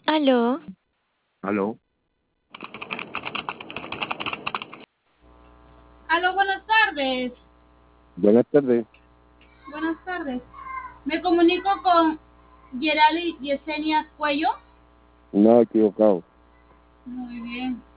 Aló, Aló, Aló, buenas tardes. buenas tardes. Buenas tardes. Me comunico con Gerali Yesenia Cuello. No, equivocado. Muy bien.